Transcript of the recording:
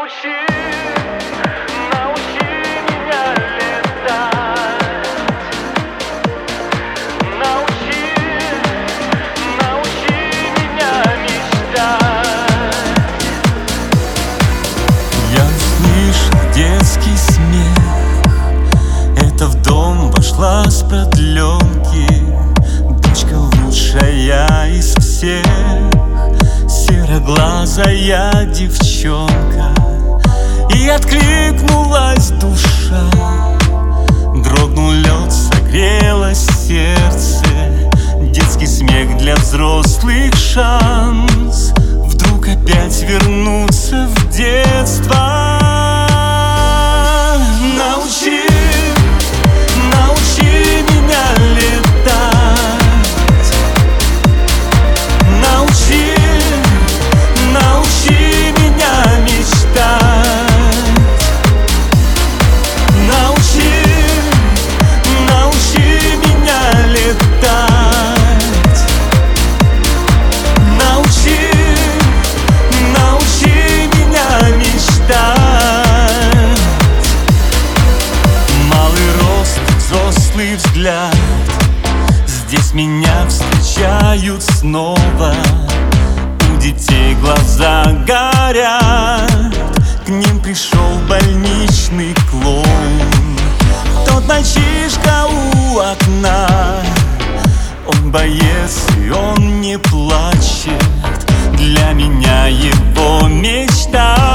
Научи меня летать. Научи меня мечтать. Я слышу детский смех. Это в дом вошла с продленки дочка лучшая из всех, сероглазая девчонка. И откликнулась душа, дрогнул лед, согрелось сердце. Детский смех для взрослых шанс вдруг опять вернуться в детство. Научи меня летать. Научи меня мечтать. Научи меня летать. Научи меня мечтать. Малый рост, взрослый взгляд, здесь меня встречают снова. У детей глаза горят, к ним пришел больничный клоун. Тот мальчишка у окна, он боец и он не плачет. Для меня его мечта.